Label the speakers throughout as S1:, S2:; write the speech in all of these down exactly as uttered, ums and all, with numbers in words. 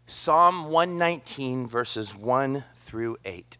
S1: Psalm one nineteen, verses one through eight.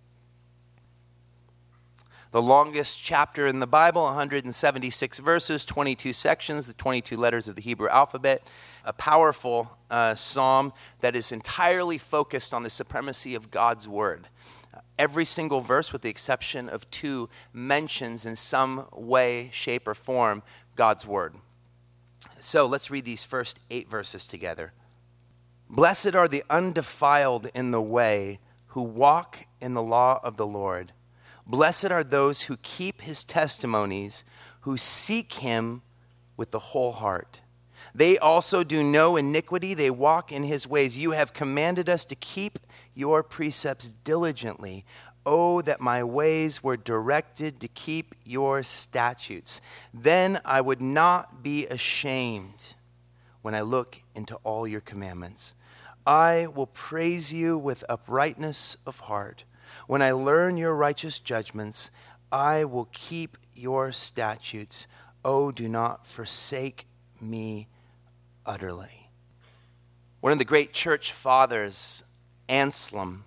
S1: The longest chapter in the Bible, one hundred seventy-six verses, twenty-two sections, the twenty-two letters of the Hebrew alphabet. A powerful uh, psalm that is entirely focused on the supremacy of God's word. Every single verse, with the exception of two, mentions in some way, shape, or form God's word. So let's read these first eight verses together. Blessed are the undefiled in the way, who walk in the law of the Lord. Blessed are those who keep his testimonies, who seek him with the whole heart. They also do no iniquity, they walk in his ways. You have commanded us to keep your precepts diligently. Oh, that my ways were directed to keep your statutes. Then I would not be ashamed when I look into all your commandments. I will praise you with uprightness of heart. When I learn your righteous judgments, I will keep your statutes. Oh, do not forsake me utterly. One of the great church fathers, Anselm,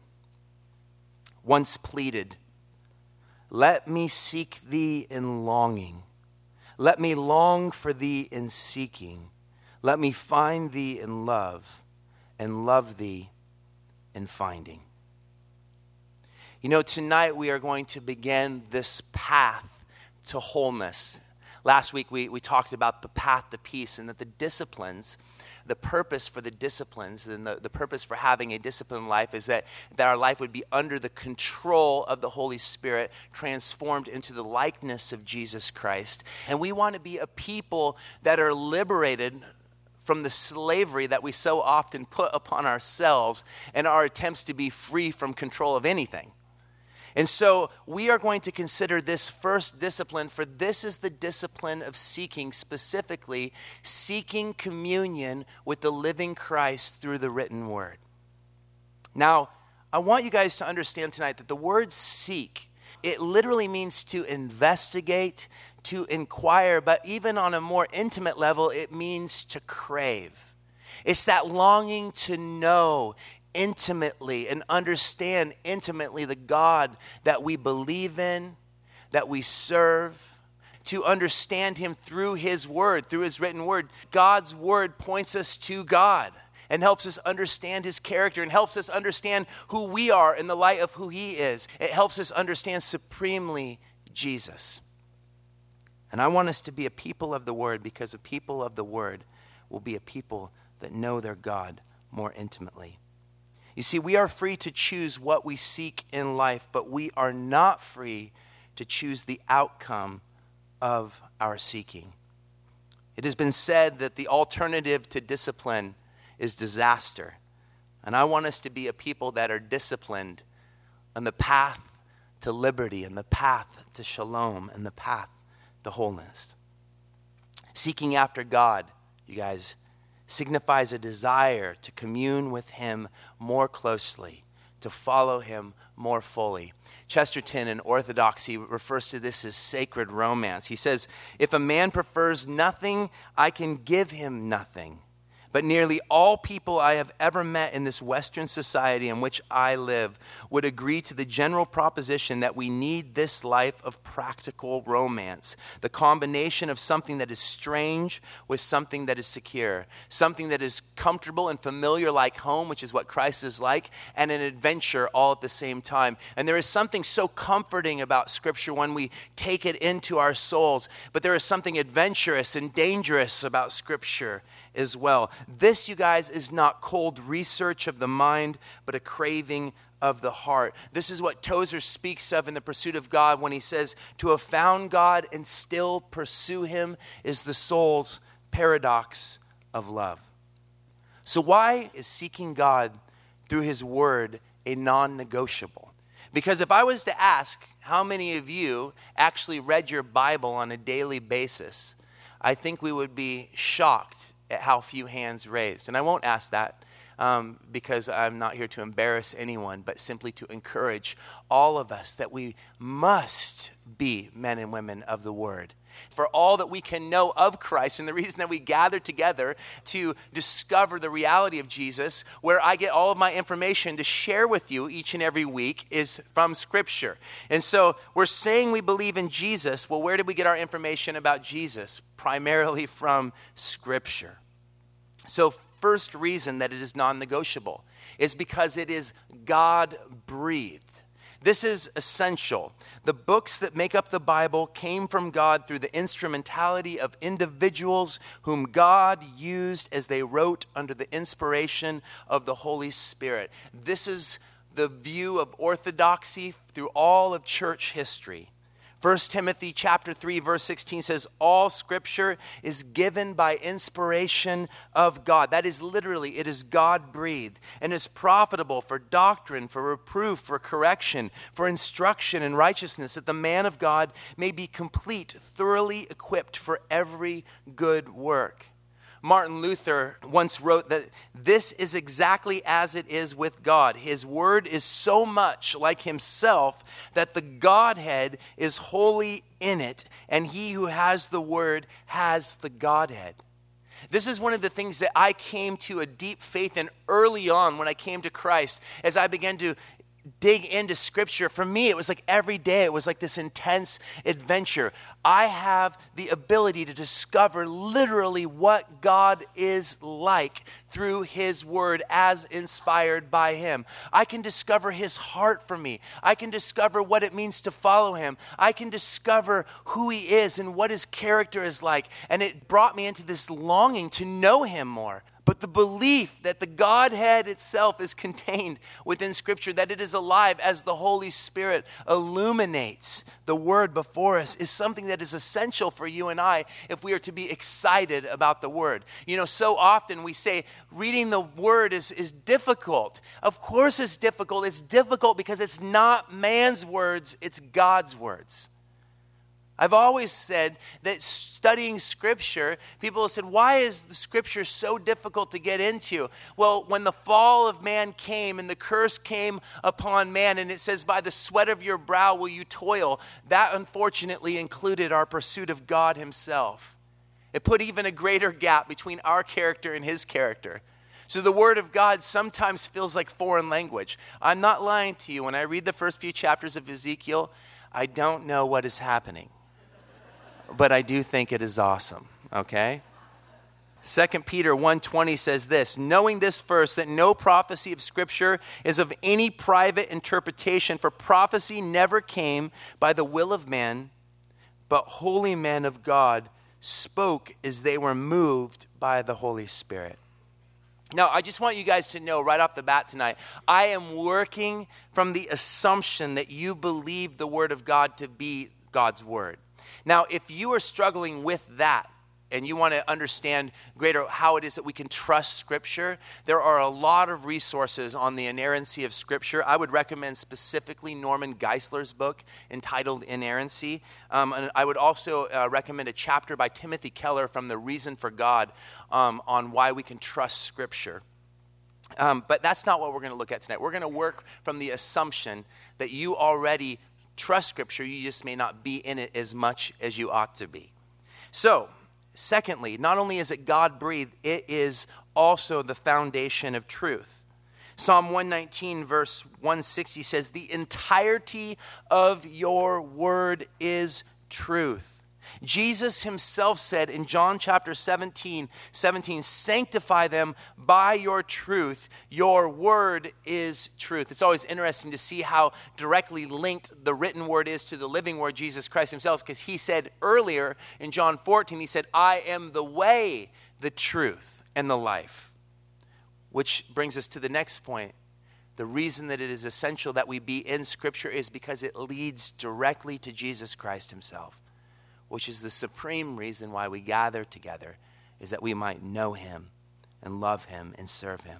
S1: once pleaded, "Let me seek thee in longing. Let me long for thee in seeking. Let me find thee in love, and love thee in finding." You know, tonight we are going to begin this path to wholeness. Last week we, we talked about the path to peace, and that the disciplines, the purpose for the disciplines and the, the purpose for having a disciplined life is that, that our life would be under the control of the Holy Spirit, transformed into the likeness of Jesus Christ. And we want to be a people that are liberated from the slavery that we so often put upon ourselves and our attempts to be free from control of anything. And so we are going to consider this first discipline, for this is the discipline of seeking, specifically seeking communion with the living Christ through the written word. Now, I want you guys to understand tonight that the word seek, it literally means to investigate, to inquire, but even on a more intimate level, it means to crave. It's that longing to know intimately and understand intimately the God that we believe in, that we serve, to understand him through his word, through his written word. God's word points us to God and helps us understand his character and helps us understand who we are in the light of who he is. It helps us understand supremely Jesus. And I want us to be a people of the word, because a people of the word will be a people that know their God more intimately. You see, we are free to choose what we seek in life, but we are not free to choose the outcome of our seeking. It has been said that the alternative to discipline is disaster. And I want us to be a people that are disciplined on the path to liberty, and the path to shalom, and the path to wholeness. Seeking after God, you guys, signifies a desire to commune with him more closely, to follow him more fully. Chesterton in Orthodoxy refers to this as sacred romance. He says, "If a man prefers nothing, I can give him nothing. But nearly all people I have ever met in this Western society in which I live would agree to the general proposition that we need this life of practical romance, the combination of something that is strange with something that is secure, something that is comfortable and familiar like home, which is what Christ is like, and an adventure all at the same time." And there is something so comforting about Scripture when we take it into our souls, but there is something adventurous and dangerous about Scripture as well. This, you guys, is not cold research of the mind, but a craving of the heart. This is what Tozer speaks of in The Pursuit of God when he says, "To have found God and still pursue him is the soul's paradox of love." So why is seeking God through his word a non-negotiable? Because if I was to ask how many of you actually read your Bible on a daily basis, I think we would be shocked at how few hands raised. And I won't ask that um, because I'm not here to embarrass anyone, but simply to encourage all of us that we must be men and women of the word. for all that we can know of Christ, and the reason that we gather together to discover the reality of Jesus, where I get all of my information to share with you each and every week, is from Scripture. And so we're saying we believe in Jesus. Well, where did we get our information about Jesus? Primarily from Scripture. So first reason that it is non-negotiable is because it is God-breathed. This is essential. The books that make up the Bible came from God through the instrumentality of individuals whom God used as they wrote under the inspiration of the Holy Spirit. This is the view of orthodoxy through all of church history. First Timothy chapter three, verse sixteen says, all Scripture is given by inspiration of God. That is literally, it is God-breathed and is profitable for doctrine, for reproof, for correction, for instruction in righteousness, that the man of God may be complete, thoroughly equipped for every good work. Martin Luther once wrote that this is exactly as it is with God. His word is so much like himself that the Godhead is wholly in it, and he who has the word has the Godhead. This is one of the things that I came to a deep faith in early on when I came to Christ, as I began to dig into Scripture. For me, it was like every day, it was like this intense adventure. I have the ability to discover literally what God is like through His Word as inspired by Him. I can discover His heart for me. I can discover what it means to follow Him. I can discover who He is and what His character is like. And it brought me into this longing to know Him more. But the belief that the Godhead itself is contained within Scripture, that it is alive as the Holy Spirit illuminates the Word before us, is something that is essential for you and I if we are to be excited about the Word. You know, so often we say reading the Word is, is difficult. Of course it's difficult. It's difficult because it's not man's words, it's God's words. I've always said that studying Scripture, people have said, why is the Scripture so difficult to get into? Well, when the fall of man came and the curse came upon man, and it says, by the sweat of your brow will you toil, that unfortunately included our pursuit of God Himself. It put even a greater gap between our character and His character. So the Word of God sometimes feels like foreign language. I'm not lying to you. When I read the first few chapters of Ezekiel, I don't know what is happening. But I do think it is awesome, okay? Second Peter one twenty says this, knowing this first, that no prophecy of Scripture is of any private interpretation, for prophecy never came by the will of man, but holy men of God spoke as they were moved by the Holy Spirit. Now, I just want you guys to know right off the bat tonight, I am working from the assumption that you believe the Word of God to be God's Word. Now, if you are struggling with that and you want to understand greater how it is that we can trust Scripture, there are a lot of resources on the inerrancy of Scripture. I would recommend specifically Norman Geisler's book entitled Inerrancy. Um, and I would also uh, recommend a chapter by Timothy Keller from The Reason for God um, on why we can trust Scripture. Um, but that's not what we're going to look at tonight. We're going to work from the assumption that you already trust Scripture, you just may not be in it as much as you ought to be. So, secondly, not only is it God-breathed, it is also the foundation of truth. Psalm one nineteen, verse one sixty says, the entirety of your word is truth. Jesus Himself said in John chapter seventeen, seventeen, sanctify them by your truth. Your word is truth. It's always interesting to see how directly linked the written word is to the living word, Jesus Christ Himself, because He said earlier in John fourteen, He said, I am the way, the truth, and the life. Which brings us to the next point. The reason that it is essential that we be in Scripture is because it leads directly to Jesus Christ Himself, which is the supreme reason why we gather together, is that we might know Him and love Him and serve Him.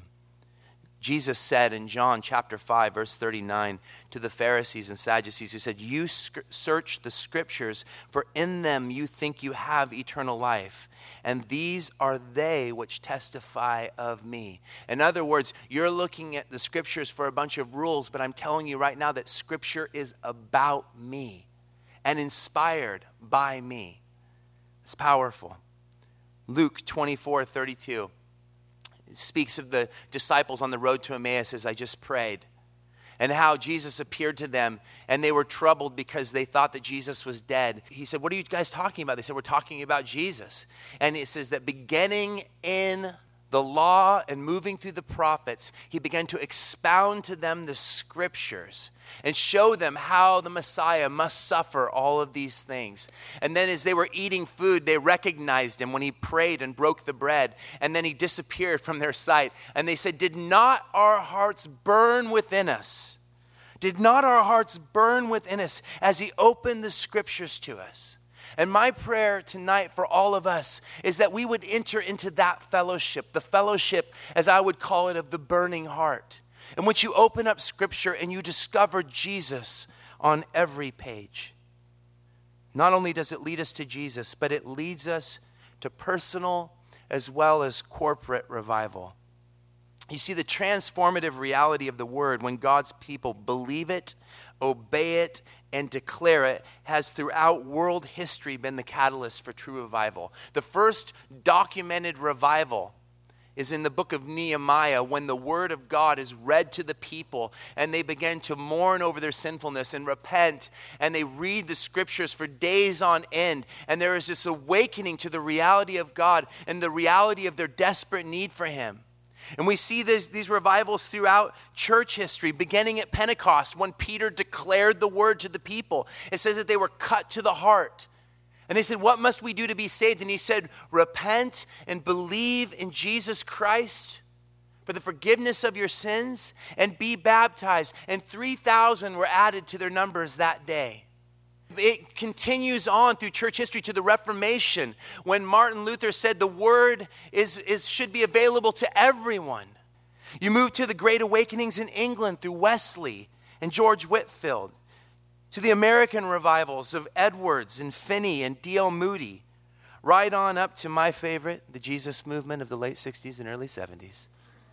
S1: Jesus said in John chapter five, verse thirty-nine, to the Pharisees and Sadducees, He said, you search the Scriptures, for in them you think you have eternal life, and these are they which testify of me. In other words, you're looking at the Scriptures for a bunch of rules, but I'm telling you right now that Scripture is about me and inspired by me. It's powerful. Luke twenty-four thirty-two speaks of the disciples on the road to Emmaus as I just prayed, and how Jesus appeared to them, and they were troubled because they thought that Jesus was dead. He said, "What are you guys talking about?" They said, "We're talking about Jesus." And it says that beginning in the law and moving through the prophets, he began to expound to them the scriptures and show them how the Messiah must suffer all of these things. And then as they were eating food, they recognized him when he prayed and broke the bread. And then he disappeared from their sight. And they said, "Did not our hearts burn within us? Did not our hearts burn within us as he opened the scriptures to us?" And my prayer tonight for all of us is that we would enter into that fellowship, the fellowship, as I would call it, of the burning heart, in which you open up scripture and you discover Jesus on every page. Not only does it lead us to Jesus, but it leads us to personal as well as corporate revival. You see, the transformative reality of the word, when God's people believe it, obey it, and declare it, has throughout world history been the catalyst for true revival. The first documented revival is in the book of Nehemiah, when the word of God is read to the people and they begin to mourn over their sinfulness and repent, and they read the scriptures for days on end, and there is this awakening to the reality of God and the reality of their desperate need for him. And we see this, these revivals throughout church history, beginning at Pentecost when Peter declared the word to the people. It says that they were cut to the heart. And they said, "What must we do to be saved?" And he said, "Repent and believe in Jesus Christ for the forgiveness of your sins and be baptized." And three thousand were added to their numbers that day. It continues on through church history to the Reformation, when Martin Luther said the word is, is should be available to everyone. You move to the Great Awakenings in England through Wesley and George Whitefield, to the American revivals of Edwards and Finney and D L Moody, right on up to my favorite, the Jesus movement of the late sixties and early seventies.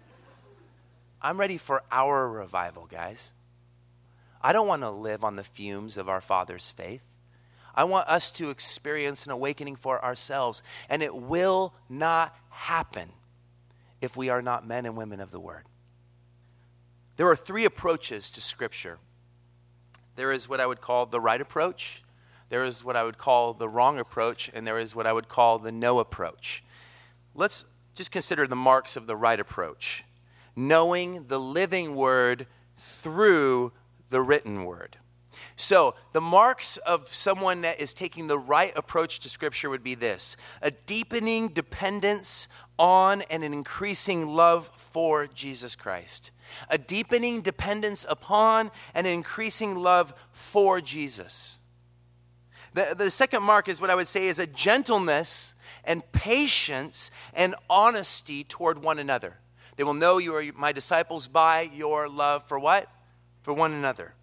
S1: I'm ready for our revival, guys. I don't want to live on the fumes of our father's faith. I want us to experience an awakening for ourselves, and it will not happen if we are not men and women of the word. There are three approaches to Scripture. There is what I would call the right approach, there is what I would call the wrong approach, and there is what I would call the no approach. Let's just consider the marks of the right approach. Knowing the living word through the written word. So the marks of someone that is taking the right approach to Scripture would be this: a deepening dependence on and an increasing love for Jesus Christ. A deepening dependence upon and an increasing love for Jesus. The, the second mark is what I would say is a gentleness and patience and honesty toward one another. They will know you are my disciples by your love for what? For one another.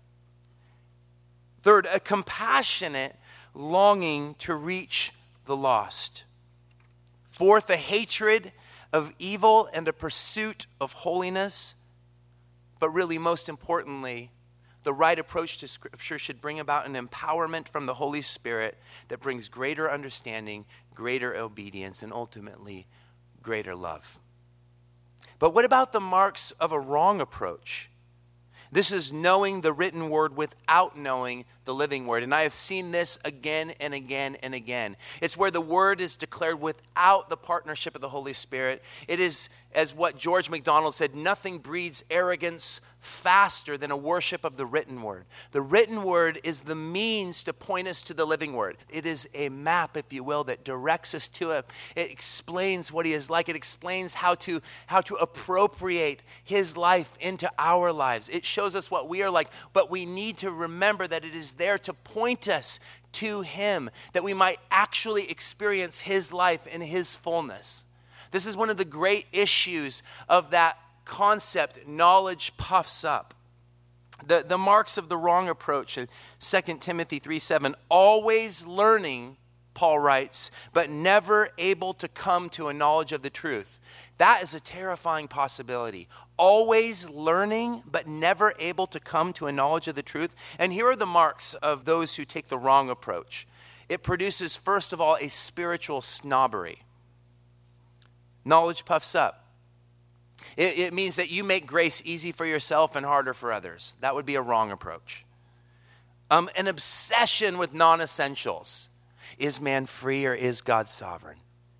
S1: Third, a compassionate longing to reach the lost. Fourth, a hatred of evil and a pursuit of holiness. But really, most importantly, the right approach to Scripture should bring about an empowerment from the Holy Spirit that brings greater understanding, greater obedience, and ultimately, greater love. But what about the marks of a wrong approach? This is knowing the written word without knowing the living word. And I have seen this again and again and again. It's where the word is declared without the partnership of the Holy Spirit. It is, as what George MacDonald said, nothing breeds arrogance faster than a worship of the written word. The written word is the means to point us to the living word. It is a map, if you will, that directs us to it. It explains what he is like. It explains how to, how to appropriate his life into our lives. It shows us what we are like, but we need to remember that it is there to point us to him, that we might actually experience his life in his fullness. This is one of the great issues of that concept, knowledge puffs up. The, the marks of the wrong approach, Second Timothy three seven, always learning, Paul writes, but never able to come to a knowledge of the truth. That is a terrifying possibility. Always learning, but never able to come to a knowledge of the truth. And here are the marks of those who take the wrong approach. it produces, first of all, a spiritual snobbery. Knowledge puffs up. It, it means that you make grace easy for yourself and harder for others. That would be a wrong approach. Um, an obsession with non-essentials. Is man free or is God sovereign?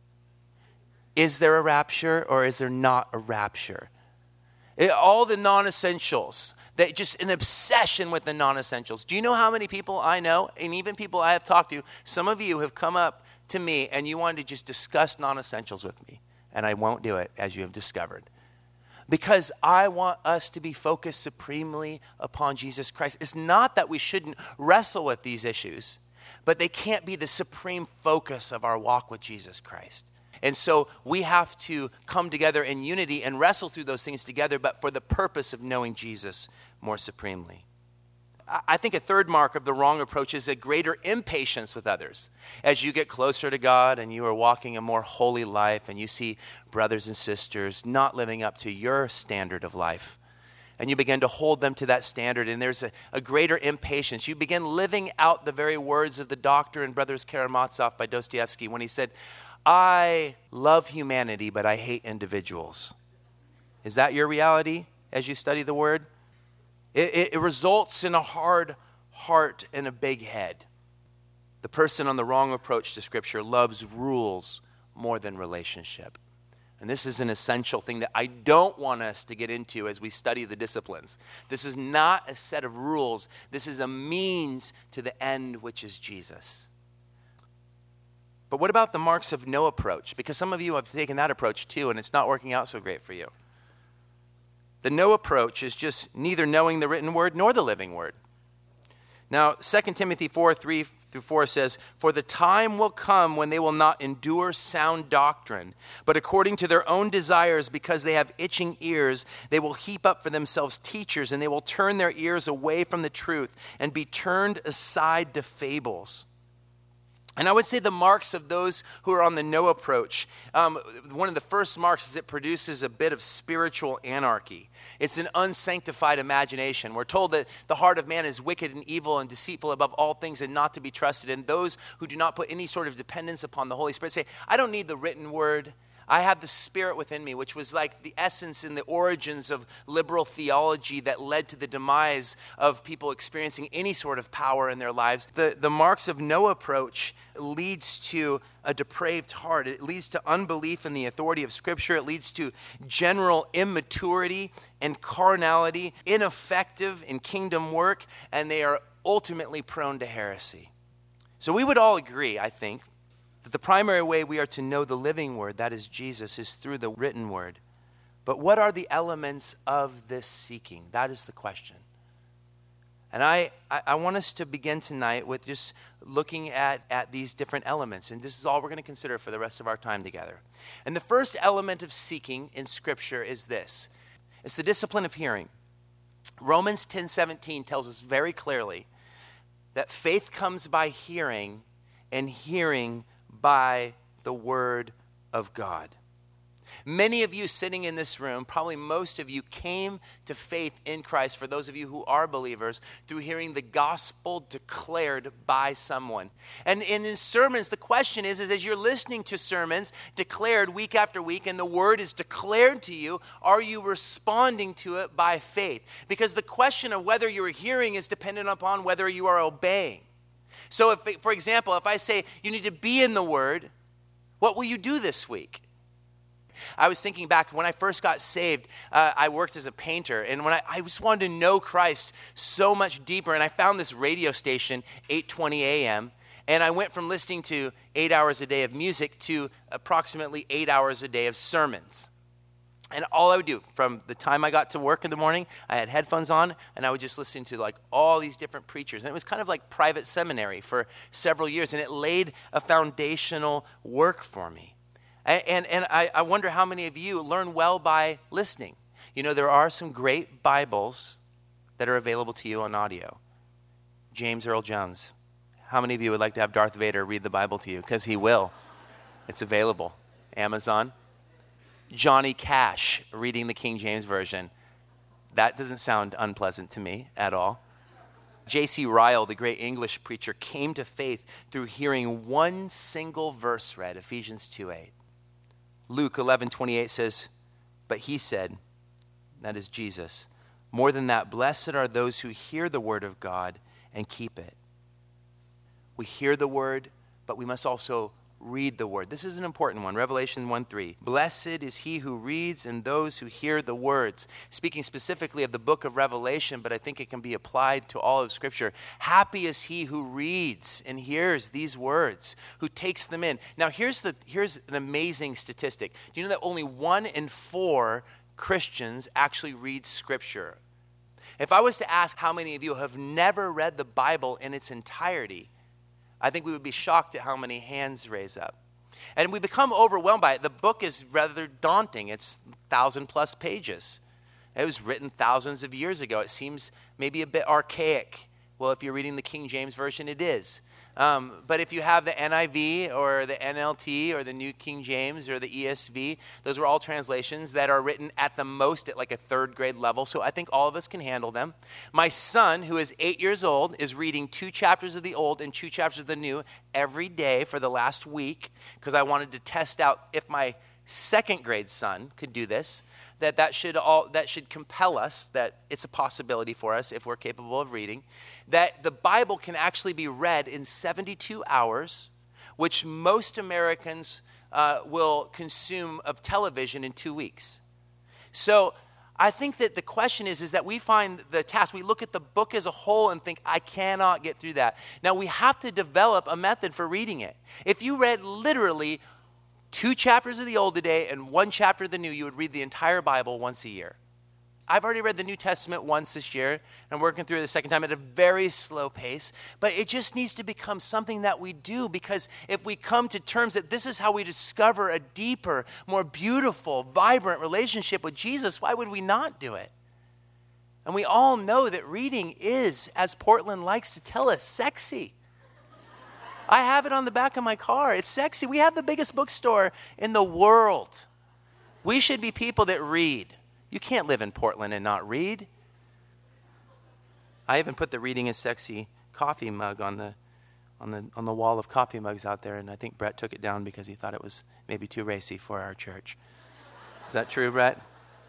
S1: Is there a rapture or is there not a rapture? It, all the non-essentials, that just an obsession with the non-essentials. Do you know how many people I know, and even people I have talked to, some of you have come up to me and you wanted to just discuss non-essentials with me, and I won't do it, as you have discovered. Because I want us to be focused supremely upon Jesus Christ. It's not that we shouldn't wrestle with these issues, but they can't be the supreme focus of our walk with Jesus Christ. And so we have to come together in unity and wrestle through those things together, but for the purpose of knowing Jesus more supremely. I think a third mark of the wrong approach is a greater impatience with others. As you get closer to God and you are walking a more holy life and you see brothers and sisters not living up to your standard of life, and you begin to hold them to that standard, and there's a, a greater impatience. You begin living out the very words of the Doctor and Brothers Karamazov by Dostoevsky when he said, I love humanity, but I hate individuals. Is that your reality as you study the Word? It, it, it results in a hard heart and a big head. The person on the wrong approach to Scripture loves rules more than relationship. And this is an essential thing that I don't want us to get into as we study the disciplines. This is not a set of rules. This is a means to the end, which is Jesus. But what about the marks of no approach? Because some of you have taken that approach too, and it's not working out so great for you. The no approach is just neither knowing the written word nor the living word. Now, Second Timothy four, three through four says, For the time will come when they will not endure sound doctrine, but according to their own desires, because they have itching ears, they will heap up for themselves teachers, and they will turn their ears away from the truth and be turned aside to fables. And I would say the marks of those who are on the no approach, um, one of the first marks is it produces a bit of spiritual anarchy. It's an unsanctified imagination. We're told that the heart of man is wicked and evil and deceitful above all things and not to be trusted. And those who do not put any sort of dependence upon the Holy Spirit say, I don't need the written word. I have the Spirit within me, which was like the essence and the origins of liberal theology that led to the demise of people experiencing any sort of power in their lives. The, the marks of no approach leads to a depraved heart. It leads to unbelief in the authority of Scripture. It leads to general immaturity and carnality, ineffective in kingdom work, and they are ultimately prone to heresy. So we would all agree, I think, that the primary way we are to know the living word, that is Jesus, is through the written word. But what are the elements of this seeking? That is the question. And I, I, I want us to begin tonight with just looking at, at these different elements. And this is all we're going to consider for the rest of our time together. And the first element of seeking in Scripture is this. It's the discipline of hearing. Romans ten seventeen tells us very clearly that faith comes by hearing, and hearing by the word of God. Many of you sitting in this room, probably most of you, came to faith in Christ, for those of you who are believers, through hearing the gospel declared by someone. And, and in sermons, the question is, is as you're listening to sermons declared week after week, and the word is declared to you, are you responding to it by faith? Because the question of whether you're hearing is dependent upon whether you are obeying. So, if, for example, if I say you need to be in the Word, what will you do this week? I was thinking back when I first got saved, uh, I worked as a painter, and when I, I just wanted to know Christ so much deeper, and I found this radio station, eight twenty a.m., and I went from listening to eight hours a day of music to approximately eight hours a day of sermons. And all I would do from the time I got to work in the morning, I had headphones on, and I would just listen to like all these different preachers. And it was kind of like private seminary for several years, and it laid a foundational work for me. And, and, and I, I wonder how many of you learn well by listening. You know, there are some great Bibles that are available to you on audio. James Earl Jones. How many of you would like to have Darth Vader read the Bible to you? Because he will. It's available. Amazon. Johnny Cash reading the King James Version. That doesn't sound unpleasant to me at all. J C Ryle, the great English preacher, came to faith through hearing one single verse read, Ephesians two eight. Luke eleven twenty-eight says, but he said, that is Jesus, more than that, blessed are those who hear the word of God and keep it. We hear the word, but we must also read the word. This is an important one. Revelation one three. Blessed is he who reads and those who hear the words. Speaking specifically of the book of Revelation, but I think it can be applied to all of Scripture. Happy is he who reads and hears these words, who takes them in. Now here's the here's an amazing statistic. Do you know that only one in four Christians actually read Scripture? If I was to ask how many of you have never read the Bible in its entirety, I think we would be shocked at how many hands raise up. And we become overwhelmed by it. The book is rather daunting. It's thousand plus pages. It was written thousands of years ago. It seems maybe a bit archaic. Well, if you're reading the King James Version, it is. Um, but if you have the N I V or the N L T or the New King James or the E S V, those are all translations that are written at the most at like a third grade level. So I think all of us can handle them. My son, who is eight years old, is reading two chapters of the Old and two chapters of the New every day for the last week because I wanted to test out if my second grade son could do this. That that should all that should compel us that it's a possibility for us if we're capable of reading, that the Bible can actually be read in seventy-two hours, which most Americans uh, will consume of television in two weeks. So I think that the question is, is that we find the task, we look at the book as a whole and think, I cannot get through that. Now we have to develop a method for reading it. If you read literally two chapters of the Old a day and one chapter of the New, you would read the entire Bible once a year. I've already read the New Testament once this year, and I'm working through it the second time at a very slow pace, but it just needs to become something that we do, because if we come to terms that this is how we discover a deeper, more beautiful, vibrant relationship with Jesus, why would we not do it? And we all know that reading is, as Portland likes to tell us, sexy. I have it on the back of my car. It's sexy. We have the biggest bookstore in the world. We should be people that read. You can't live in Portland and not read. I even put the Reading is Sexy coffee mug on the on the on the wall of coffee mugs out there, and I think Brett took it down because he thought it was maybe too racy for our church. Is that true, Brett?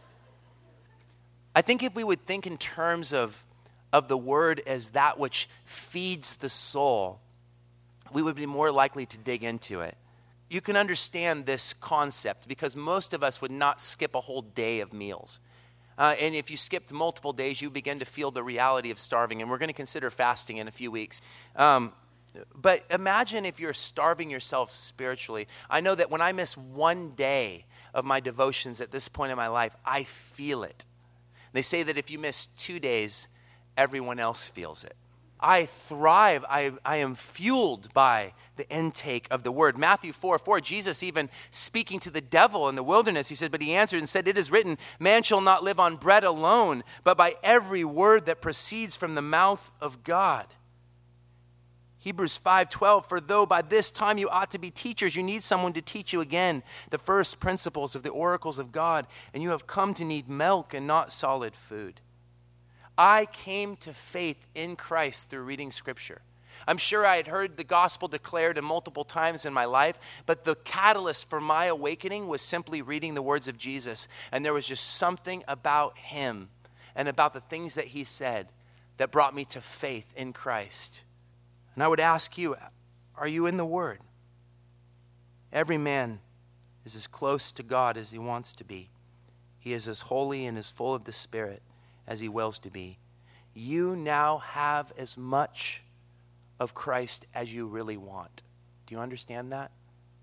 S1: I think if we would think in terms of of the word as that which feeds the soul, we would be more likely to dig into it. You can understand this concept because most of us would not skip a whole day of meals. Uh, and if you skipped multiple days, you begin to feel the reality of starving. And we're going to consider fasting in a few weeks. Um, but imagine if you're starving yourself spiritually. I know that when I miss one day of my devotions at this point in my life, I feel it. They say that if you miss two days, everyone else feels it. I thrive, I, I am fueled by the intake of the word. Matthew four four, Jesus even speaking to the devil in the wilderness, he said, but he answered and said, it is written, man shall not live on bread alone, but by every word that proceeds from the mouth of God. Hebrews five twelve, for though by this time you ought to be teachers, you need someone to teach you again the first principles of the oracles of God, and you have come to need milk and not solid food. I came to faith in Christ through reading Scripture. I'm sure I had heard the gospel declared multiple times in my life, but the catalyst for my awakening was simply reading the words of Jesus. And there was just something about him and about the things that he said that brought me to faith in Christ. And I would ask you, are you in the Word? Every man is as close to God as he wants to be. He is as holy and as full of the Spirit as he wills to be. You now have as much of Christ as you really want. Do you understand that?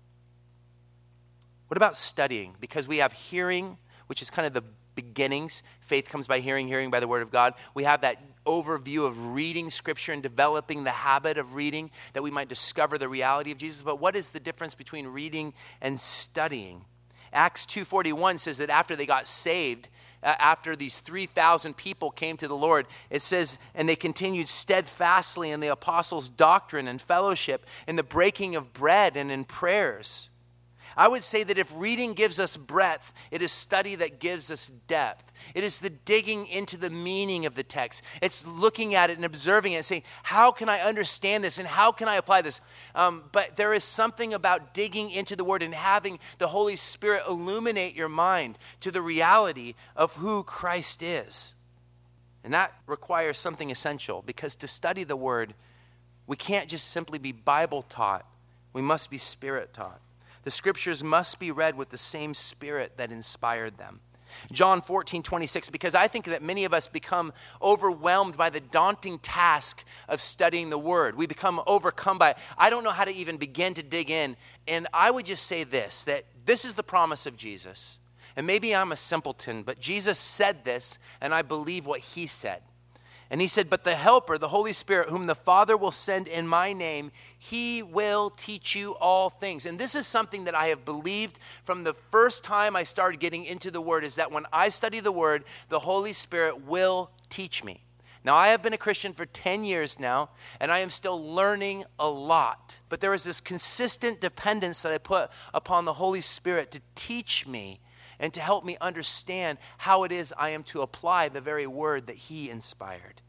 S1: What about studying? Because we have hearing, which is kind of the beginnings. Faith comes by hearing, hearing by the word of God. We have that overview of reading Scripture and developing the habit of reading that we might discover the reality of Jesus. But what is the difference between reading and studying? Acts two forty-one says that after they got saved, Uh, after these three thousand people came to the Lord, it says, and they continued steadfastly in the apostles' doctrine and fellowship, in the breaking of bread and in prayers. I would say that if reading gives us breadth, it is study that gives us depth. It is the digging into the meaning of the text. It's looking at it and observing it and saying, how can I understand this and how can I apply this? Um, but there is something about digging into the Word and having the Holy Spirit illuminate your mind to the reality of who Christ is. And that requires something essential, because to study the Word, we can't just simply be Bible taught. We must be Spirit taught. The Scriptures must be read with the same Spirit that inspired them. John fourteen twenty-six, because I think that many of us become overwhelmed by the daunting task of studying the Word. We become overcome by it. I don't know how to even begin to dig in. And I would just say this, that this is the promise of Jesus. And maybe I'm a simpleton, but Jesus said this, and I believe what he said. And he said, but the Helper, the Holy Spirit, whom the Father will send in my name, he will teach you all things. And this is something that I have believed from the first time I started getting into the Word, is that when I study the Word, the Holy Spirit will teach me. Now, I have been a Christian for ten years now, and I am still learning a lot. But there is this consistent dependence that I put upon the Holy Spirit to teach me and to help me understand how it is I am to apply the very word that he inspired.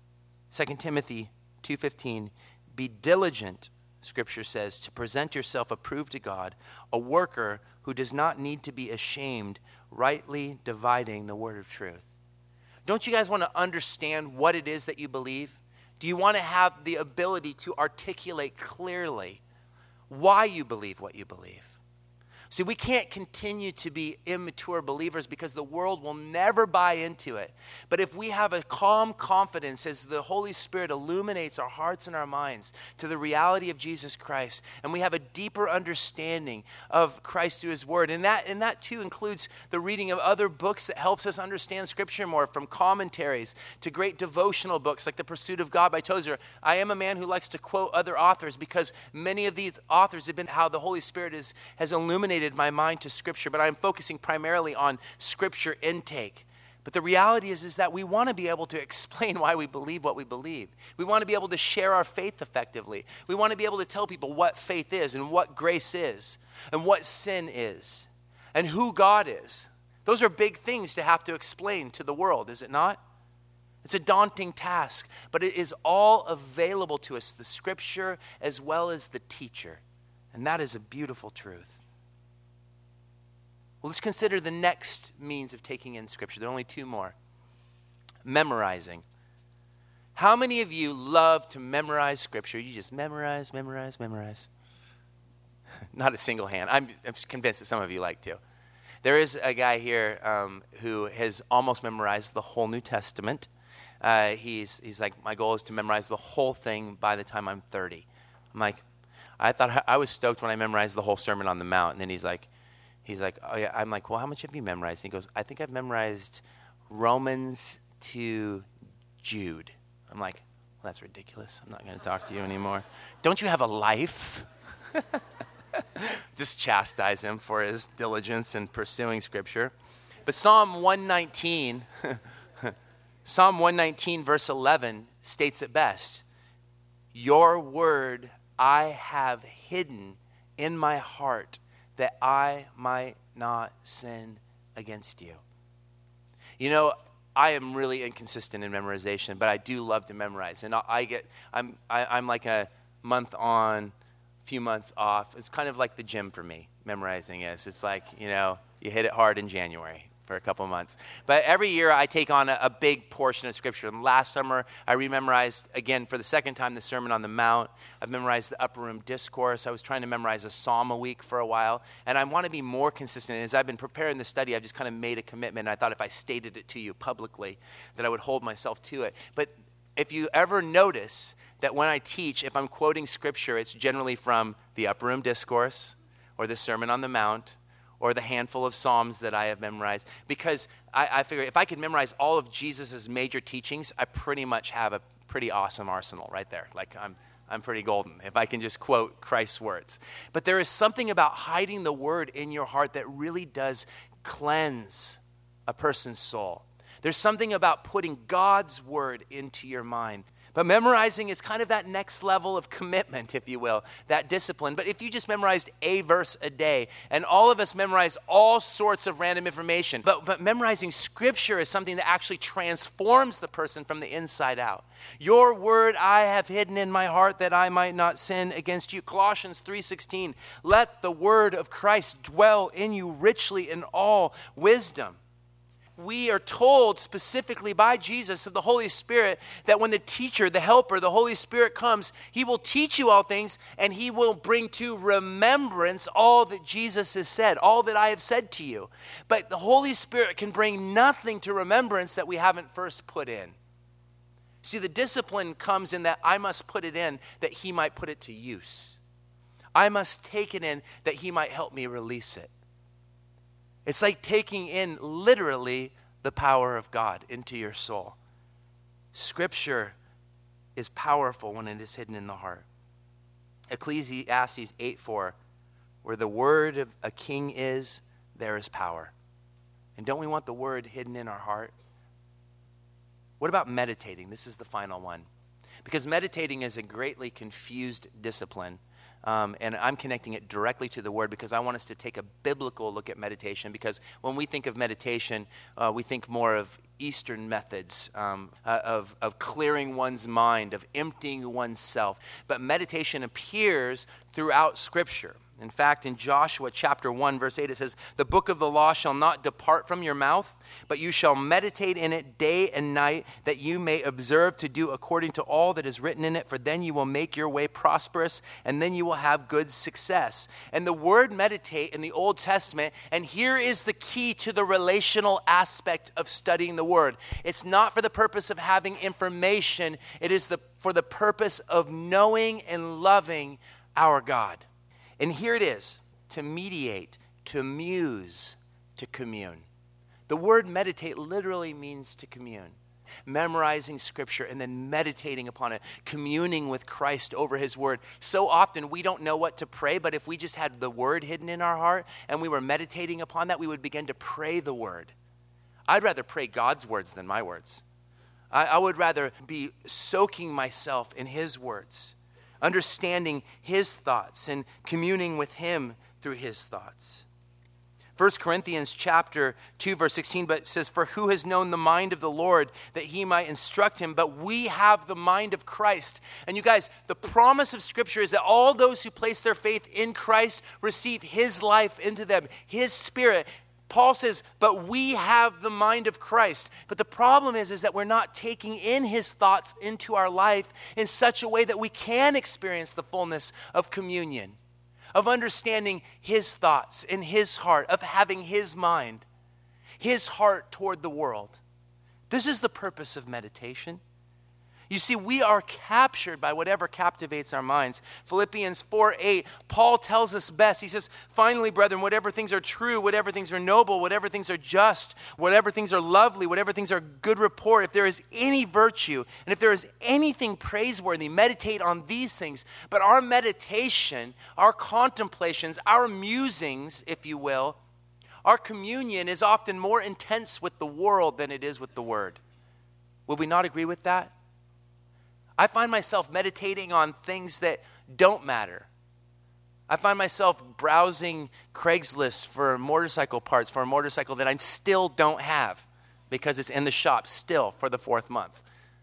S1: Second Timothy two fifteen, be diligent, Scripture says, to present yourself approved to God, a worker who does not need to be ashamed, rightly dividing the word of truth. Don't you guys want to understand what it is that you believe? Do you want to have the ability to articulate clearly why you believe what you believe? See, we can't continue to be immature believers because the world will never buy into it. But if we have a calm confidence as the Holy Spirit illuminates our hearts and our minds to the reality of Jesus Christ, and we have a deeper understanding of Christ through his word, and that, and that too includes the reading of other books that helps us understand Scripture more, from commentaries to great devotional books like The Pursuit of God by Tozer. I am a man who likes to quote other authors because many of these authors have been how the Holy Spirit is, has illuminated my mind to Scripture, but I'm focusing primarily on Scripture intake. But the reality is, is that we want to be able to explain why we believe what we believe. We want to be able to share our faith effectively. We want to be able to tell people what faith is and what grace is and what sin is and who God is. Those are big things to have to explain to the world, is it not? It's a daunting task, but it is all available to us, the Scripture as well as the teacher. And that is a beautiful truth. Well, let's consider the next means of taking in Scripture. There are only two more. Memorizing. How many of you love to memorize Scripture? You just memorize, memorize, memorize. Not a single hand. I'm, I'm convinced that some of you like to. There is a guy here um, who has almost memorized the whole New Testament. Uh, he's, he's like, my goal is to memorize the whole thing by the time I'm thirty. I'm like, I thought I was stoked when I memorized the whole Sermon on the Mount. And then he's like, He's like, oh yeah. I'm like, well, how much have you memorized? And he goes, I think I've memorized Romans to Jude. I'm like, well, that's ridiculous. I'm not going to talk to you anymore. Don't you have a life? Just chastise him for his diligence in pursuing Scripture. But Psalm one nineteen, Psalm one nineteen verse eleven states it best. Your word I have hidden in my heart, that I might not sin against you. You know, I am really inconsistent in memorization, but I do love to memorize. And I get, I'm, I, I'm like a month on, few months off. It's kind of like the gym for me, memorizing is. It's like, you know, you hit it hard in January for a couple months. But every year I take on a, a big portion of Scripture. And last summer I rememorized, again, for the second time, the Sermon on the Mount. I've memorized the Upper Room Discourse. I was trying to memorize a psalm a week for a while. And I want to be more consistent. As I've been preparing the study, I've just kind of made a commitment. And I thought if I stated it to you publicly, that I would hold myself to it. But if you ever notice that when I teach, if I'm quoting Scripture, it's generally from the Upper Room Discourse or the Sermon on the Mount, or the handful of Psalms that I have memorized. Because I, I figure if I could memorize all of Jesus' major teachings, I pretty much have a pretty awesome arsenal right there. Like I'm I'm pretty golden if I can just quote Christ's words. But there is something about hiding the word in your heart that really does cleanse a person's soul. There's something about putting God's word into your mind. But memorizing is kind of that next level of commitment, if you will, that discipline. But if you just memorized a verse a day, and all of us memorize all sorts of random information, but, but memorizing Scripture is something that actually transforms the person from the inside out. Your word I have hidden in my heart that I might not sin against you. Colossians three sixteen, let the word of Christ dwell in you richly in all wisdom. We are told specifically by Jesus of the Holy Spirit that when the teacher, the helper, the Holy Spirit comes, he will teach you all things and he will bring to remembrance all that Jesus has said, all that I have said to you. But the Holy Spirit can bring nothing to remembrance that we haven't first put in. See, the discipline comes in that I must put it in that he might put it to use. I must take it in that he might help me release it. It's like taking in literally the power of God into your soul. Scripture is powerful when it is hidden in the heart. Ecclesiastes eight four, where the word of a king is, there is power. And don't we want the word hidden in our heart? What about meditating? This is the final one. Because meditating is a greatly confused discipline. Um, and I'm connecting it directly to the word because I want us to take a biblical look at meditation, because when we think of meditation, uh, we think more of Eastern methods um, uh, of, of clearing one's mind, of emptying oneself. But meditation appears throughout Scripture. In fact, in Joshua chapter one, verse eight, it says, the book of the law shall not depart from your mouth, but you shall meditate in it day and night, that you may observe to do according to all that is written in it, for then you will make your way prosperous, and then you will have good success. And the word meditate in the Old Testament, and here is the key to the relational aspect of studying the word. It's not for the purpose of having information. It is the, for the purpose of knowing and loving our God. And here it is, to mediate, to muse, to commune. The word meditate literally means to commune. Memorizing Scripture and then meditating upon it, communing with Christ over his word. So often we don't know what to pray, but if we just had the word hidden in our heart and we were meditating upon that, we would begin to pray the word. I'd rather pray God's words than my words. I, I would rather be soaking myself in his words, understanding his thoughts and communing with him through his thoughts. First Corinthians chapter two, verse sixteen, but it says, for who has known the mind of the Lord that he might instruct him? But we have the mind of Christ. And you guys, the promise of Scripture is that all those who place their faith in Christ receive his life into them, his Spirit. Paul says, but we have the mind of Christ. But the problem is, is that we're not taking in his thoughts into our life in such a way that we can experience the fullness of communion, of understanding his thoughts in his heart, of having his mind, his heart toward the world. This is the purpose of meditation. You see, we are captured by whatever captivates our minds. Philippians four eight, Paul tells us best. He says, finally, brethren, whatever things are true, whatever things are noble, whatever things are just, whatever things are lovely, whatever things are good report, if there is any virtue, and if there is anything praiseworthy, meditate on these things. But our meditation, our contemplations, our musings, if you will, our communion is often more intense with the world than it is with the word. Would we not agree with that? I find myself meditating on things that don't matter. I find myself browsing Craigslist for motorcycle parts for a motorcycle that I still don't have because it's in the shop still for the fourth month.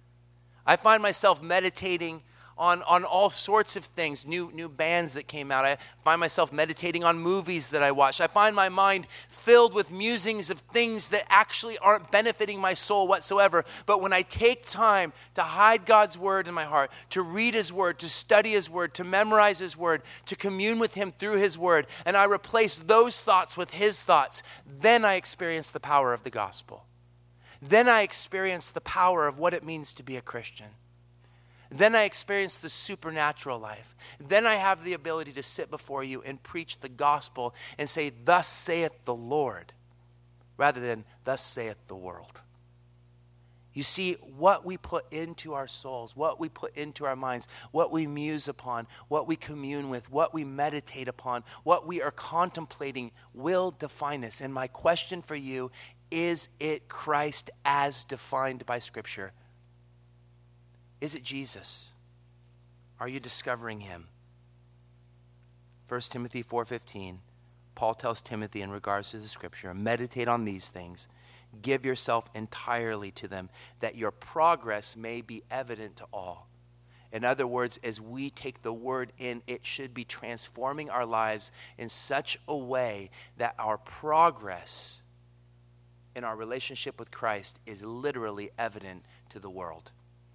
S1: I find myself meditating on, on all sorts of things, new, new bands that came out. I find myself meditating on movies that I watch. I find my mind filled with musings of things that actually aren't benefiting my soul whatsoever. But when I take time to hide God's word in my heart, to read his word, to study his word, to memorize his word, to commune with him through his word, and I replace those thoughts with his thoughts, then I experience the power of the gospel. Then I experience the power of what it means to be a Christian. Then I experience the supernatural life. Then I have the ability to sit before you and preach the gospel and say, thus saith the Lord, rather than thus saith the world. You see, what we put into our souls, what we put into our minds, what we muse upon, what we commune with, what we meditate upon, what we are contemplating will define us. And my question for you, is it Christ as defined by Scripture? Is it Jesus? Are you discovering him? First Timothy four fifteen, Paul tells Timothy in regards to the scripture, meditate on these things. Give yourself entirely to them, that your progress may be evident to all. In other words, as we take the word in, it should be transforming our lives in such a way that our progress in our relationship with Christ is literally evident to the world.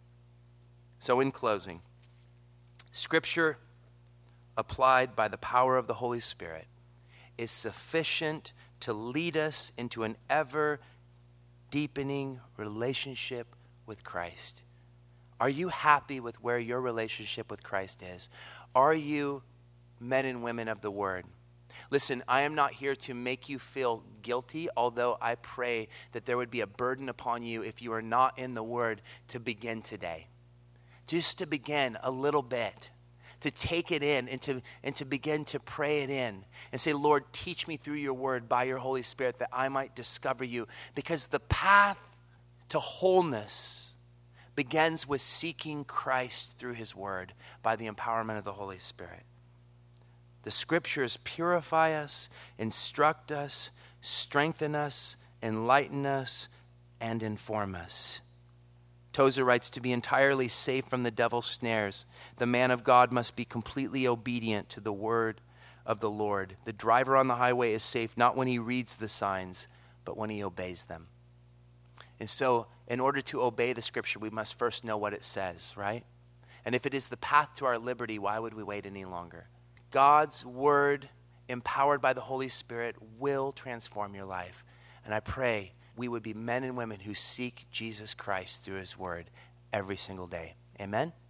S1: So in closing, Scripture applied by the power of the Holy Spirit is sufficient to lead us into an ever deepening relationship with Christ. Are you happy with where your relationship with Christ is? Are you men and women of the Word? Listen, I am not here to make you feel guilty, although I pray that there would be a burden upon you if you are not in the Word to begin today. Just to begin a little bit, to take it in and to, and to begin to pray it in and say, Lord, teach me through your word by your Holy Spirit that I might discover you. Because the path to wholeness begins with seeking Christ through his word by the empowerment of the Holy Spirit. The scriptures purify us, instruct us, strengthen us, enlighten us, and inform us. Tozer writes, to be entirely safe from the devil's snares, the man of God must be completely obedient to the word of the Lord. The driver on the highway is safe not when he reads the signs, but when he obeys them. And so, in order to obey the scripture, we must first know what it says, right? And if it is the path to our liberty, why would we wait any longer? God's word, empowered by the Holy Spirit, will transform your life. And I pray we would be men and women who seek Jesus Christ through his word every single day. Amen?